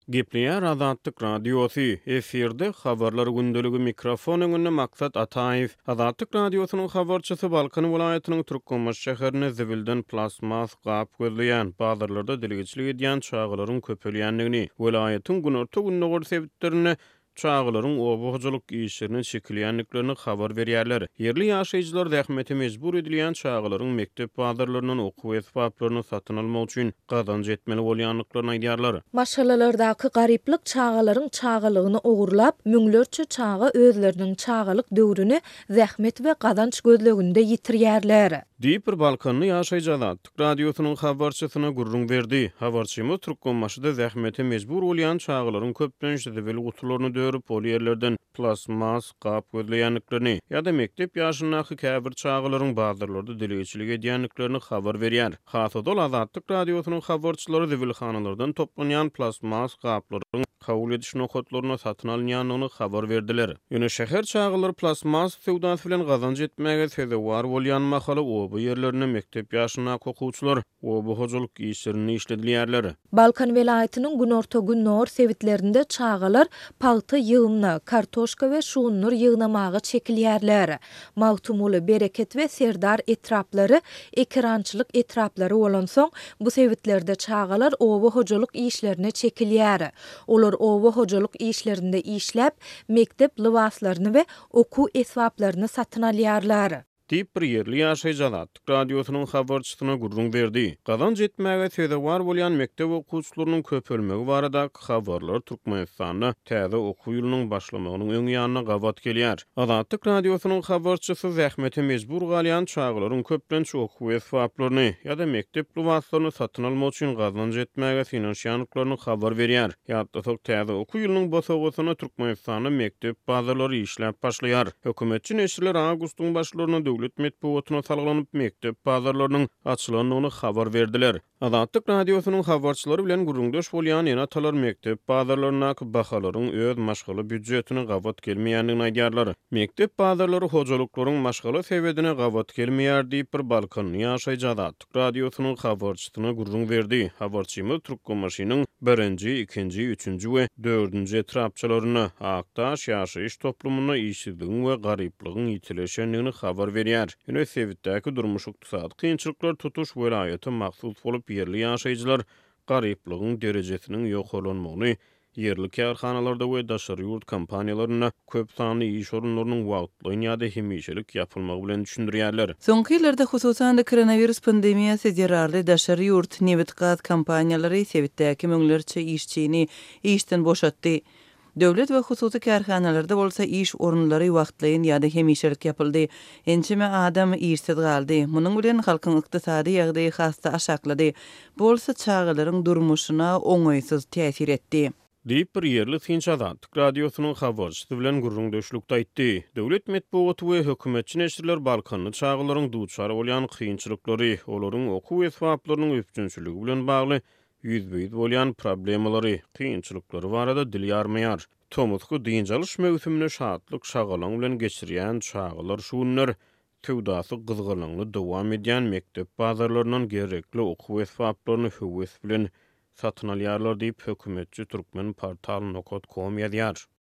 Gepleýär Azatlyk radiosu eferde habarlar gündöligi mikrofon öňünde maksat Ataýew. Azatlyk radiosynyň habarçysy Balkan welaýatynyň Türkmenbaş şäherine zibilden plasmas gap gözleýän bazarlarda dilgiçilik edýän çağlaryň köpelýändigini, welaýatyň günorta günnägör sebitlerini çağlaryň obuhjuluk işlerini çekilýänliklerini habar berýärler. Yerli ýaşaýjylar zähmete mejbur edilýän çağlaryň mektep bazarlarynyň okuw esbaplaryny satyn almak üçin gazanç etmeli bolýanlyklaryny aýdýarlar. Maşalalardaky garyplyk çağalaryň çağalygyny ogurlap, müňlerçe çağa özleriniň çağalyk döwrüni zähmet we gazanç gözleginde ýitirýärler. Diýip bir Balkanly ýaşaýjy Azatlyk radiosynyň habarçysyna gurrun berdi. Habarçymy Türkmenbaşyda zähmete mejbur bolýan çağlaryň köplenşide we gutularyny dörüp bol ýerlerden plasmas gap gözleýänliklerini ýa-da mektep ýaşyndaky käbir çağlaryň bazarlarda dilgeçilik edýänliklerini habar berýär. Hasada Azatlyk radiosynyň habarçylary zibilhanalardan toplanýan plasmas gaplaryň kabul ediş nokatlaryna satyn alınýanlygyny habar berdiler. Ýöne şäher çağlar plasmas sewdasy bilen gazanç etmäge sebäpkär bolýan mahala bu ýerlerine mektep ýaşyndaky okuwçylar bu hojuluk işlerini işledilýärler. Balkan welaýatynyň günorta günnor sebitlerinde çağalar palty ýığımna, kartoşka we şuunur ýygnamagy çekilýärler. Mawtumuly bereket we serdar etraplary, ekrançylyk etraplary bolan soň bu sebitlerde çağalar obu hojuluk işlerine çekilýär. Olar obu hojuluk işlerinde işläp mektep libaslaryny we okuw esbaplaryny satyn alýarlar. Diýip bir yerli ýaşaýjy Azatlyk radiosynyň habarçysyna gurrun berdi. Gazanç etmäge sebäpkär bolýan mektep okuwçylarynyň köpelmegi barada habarlar Türkmenistanda täze okuw ýylynyň başlamagynyň öňe ýanyna gabat gelýär. Azatlyk radiosynyň habarçysy zähmete mejbur galýan çağlaryň köplençe okuw esbaplaryny ýa-da mektep libaslaryny satyn almak üçin gazanç etmäge finansiýanlyklaryny habar berýär. Ýa-da täze okuw ýylynyň basagyna Türkmenistanda mektep bazarlary işläp başlaýar. Hökümetçi neşirler awgustyň başlaryna döwlet medeniýetine salgylanyp mektep bazarlarynyň açylanyny habar berdiler. Azatlyk radiosynyň habarçylary bilen gurrundaş bolýan ýene atalar mektep bazarlaryna bahalaryň öz maşgaly büdjetine gabat gelmeýändigini aýdýarlar. Mektep bazarlary hojalyklaryň maşgaly sebäbine gabat gelmeýär diýip bir Balkanly ýaşaýjy Azatlyk radiosynyň habarçysyna gurrun berdi. Habarçymy Türkmenbaşynyň 1-nji, 2-nji, 3-nji we 4-nji etrapçylaryny Aktaş ýaşaýyş toplumuna işçiligiň we garyplygyň ýitileşendigini habar berýär. Ýöne sebitdäki durmuş ykdysady kynçylyklar tutuş welaýaty maksus bolup yerli ýaşaýjylar garyplygyň derejesiniň ýoklanmagyny, yerli kärhanalarda we daşary ýurt kompaniýalaryna köp sanly iş orunlarynyň wagtly ýa-da hemişelik ýapylmagy bilen düşündirýärler. Soňky ýyllarda hususan da koronavirus pandemiýasy zerarly daşary ýurt neft gaz kompaniýalary sebitdäki müňlerçe işçini işden boşatdy. Döwlet we hususy kärhanalarda bolsa iş orunlary wagtlaýyn ýa-da hemişelik ýapyldy. Ençime adam işsiz galdy. Munyň bilen halkyň ykdysady ýagdaýy hasta aşaklady. Bolsa çağalaryň durmuşyna oňaýsyz täsir etdi. Diýip bir yerli Tinç Azatlyk radiosynyň habarçysy bilen gurrun döşlükde aýtdy. Döwlet medeniýeti we hökümetçi neşirler Balkanly çağalaryň duçar bolýan kynçylyklary, olaryň okuw esbaplarynyň üstünçiligi bilen bagly ýüzbeýiz bolýan problemleri, kynçylyklary barada dil ýarmaýar. Tomutky diňjalış mewsümini şatlyk şagalan bilen geçirýän çağalar şuunlar tewdasy gyzgylyňly dowam edýän mektep bazarlarynyň gerekli okuw esbaplaryny höwes bilen satyn alýarlar diýip hökümetçi Türkmen portal nokot.com ýazýar.